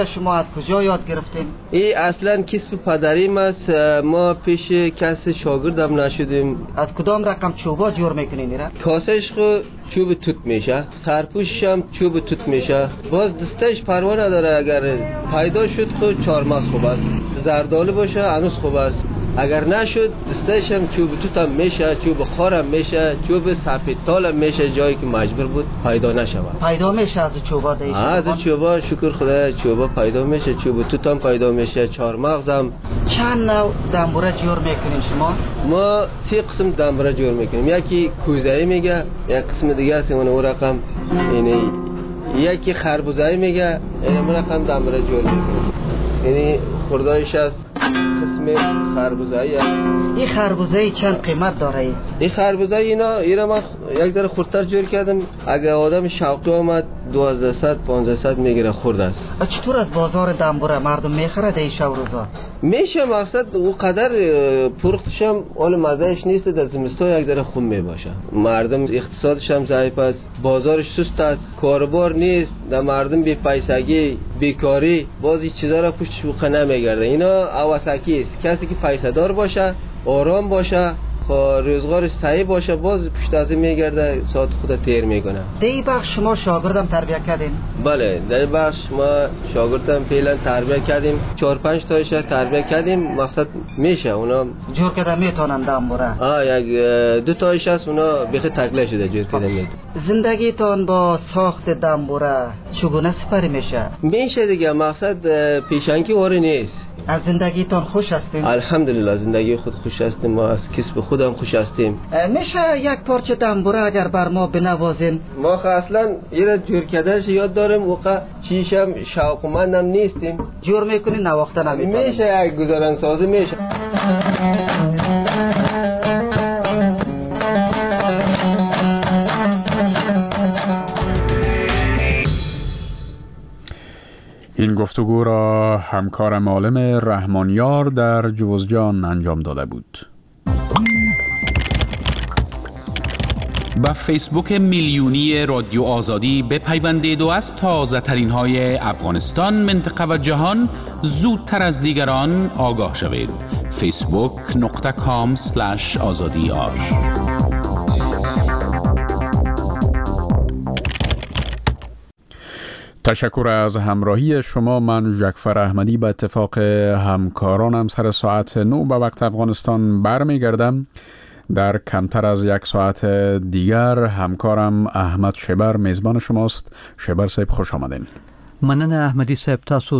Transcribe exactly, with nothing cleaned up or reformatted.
شما از کجا یاد گرفتین؟ این اصلا کسب پدریم است. ما پیش کسی شاگردم نشدیم. از کدام رقم چوبا جور میکنین را؟ کاسش خو چوب توت میشه، سرپوشش هم چوب توت میشه. باز دستش پروا نداره. اگر پیدا شد خو چهارمغز خوب است، زردالو باشه هنوز خوب است. اگر نشد دستش هم چوب توت هم میشه، چوب خار هم میشه، چوب سفید تال هم میشه. جایی که مجبور بود پیدا نشود پیدا میشه از چوبا دیگه. از چوبا شکر خدا چوبا پیدا میشه، چوب توت هم پیدا میشه، چهارمغز هم. چند نوع دنبوره جور میکنین شما؟ ما سه قسم دنبوره جور میکنیم. یکی کوزه‌ای میگه، یک قسم دیگه است اون رقم، یعنی یکی خربوزه‌ای میگه، این رقم دنبوره جور میکنیم. یعنی خوردایش است قسم خربوزه‌ای است. این خربوزه چند قیمت داره؟ این خربوزه اینا اینا من یک ذره خردتر جور کردم. اگه آدم شوقی آمد دوازده صد پانزده صد میگیره خورد است. چطور از بازار دنبوره مردم میخره این شب روزا؟ میشه مقصد او قدر پختش هم حال مزهش نیست. در زمستان یک ذره خوب میباشه. مردم اقتصادش هم ضعیف است، بازارش سست است، کاربار نیست، در مردم بی پیسگی بیکاری باز این چیزا را پشتش بوقه نمیگرده. اینا اواسکی است. کسی که پیسه دار باشه آرام باشه خب روزگارش صحیح باشه باز پشت از میگرده ساعت خود تیر میکنه. دی بخش شما شاگردم تربیت کردین؟ بله در بخش ما شاگردم فعلا تربیت کردیم، چهار پنج تایش تربیت کردیم. مقصد میشه اونا جور کردن میتونن دنبوره؟ آه یک دو تایش هست اونا بخی تکله شده جور کردن میتونن. زندگیتان با ساخت دنبوره چگونه سپری میشه؟ میشه دیگه. مقصد پیشنگی واره نیست. از زندگیتان خوش هستین؟ الحمدلله زندگی خود خوش هستیم. ما از کسب خودم خوش هستیم. میشه یک پارچه دنبوره اگر بر ما بنوازین؟ ما خب اصلا یه جور کردنش یاد داریم. وقت چیشم شوقمندم نیستیم. جور میکنین نواخته نمیتونین؟ میشه یک گزارن سازی میشه. این گفتگو را همکارم عالم رحمانیار در جوزجان انجام داده بود. با فیسبوک میلیونی رادیو آزادی بپیوندید و از تازه ترین های افغانستان، منطقه و جهان زودتر از دیگران آگاه شوید. فیسبوک نقطه کام سلش آزادی آر. تشکر از همراهی شما. من جعفر احمدی به اتفاق همکارانم سر ساعت نه به وقت افغانستان برمیگردم. در کمتر از یک ساعت دیگر همکارم احمد شبر میزبان شماست. شبر صاحب خوش آمدین. مننه احمدی صاحب، تاسو